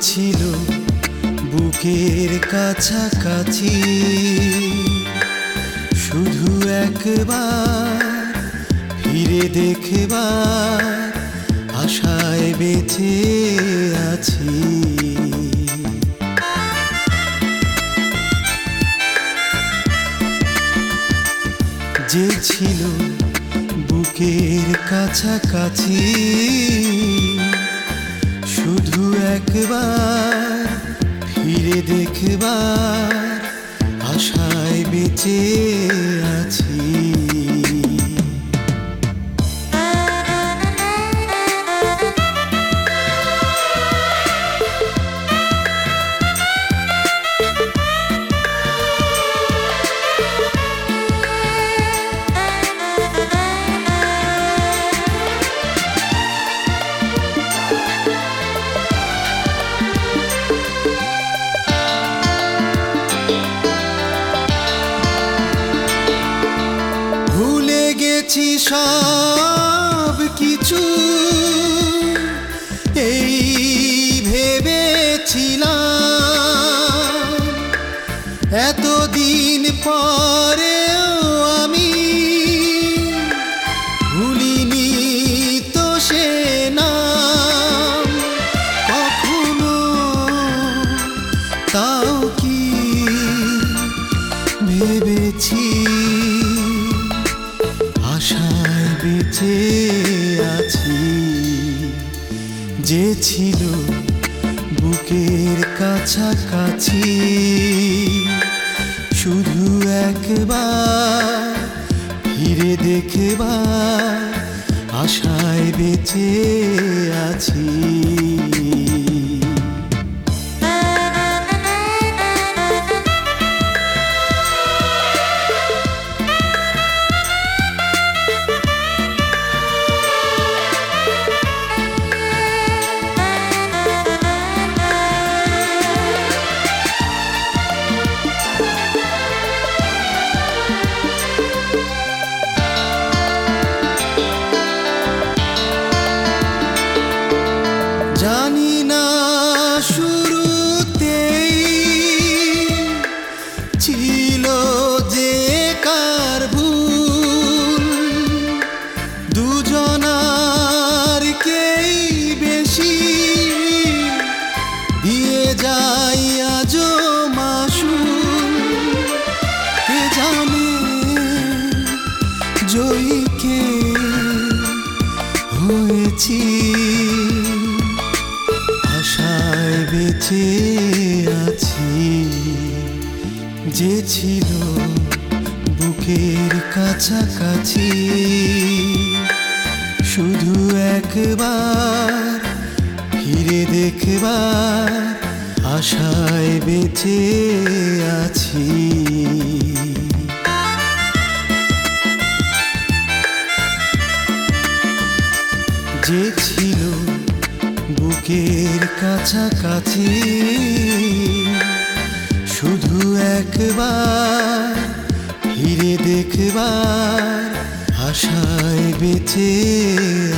ছিল বুকের কাছাকাছি, শুধু একবার ফিরে দেখবার আশায় বেঁচে আছি। যে ছিল বুকের কাছাকাছি, শুধু একবার ফিরে দেখবার আশায় বেঁচে আছি। ভুলে গেছি সব কিছু, এই ভেবেছিলাম এতদিন পরেও আমি ভুলিনি তো সে নাম কখনো। তাও কি ভেবেছি আশায় বেঁচে আছি। যে ছিল বুকের কাছাকাছি, শুধু একবার ফিরে দেখবার আশায় বেঁচে আছি। জানি না শুরুতেই ছিল যে কার ভুল, দুজনার কেই বেশি দিয়ে যাই আজও মাসুল। কে জানে জয়ী কে হয়েছি, আশায় বেঁচে আছি। যে ছিল বুকের কাছাকাছি, শুধু একবার ফিরে দেখবার আশায় বেঁচে আছি। যে ছিল বুকের কাছাকাছি, শুধু একবার ফিরে দেখবার আশায় বেঁচে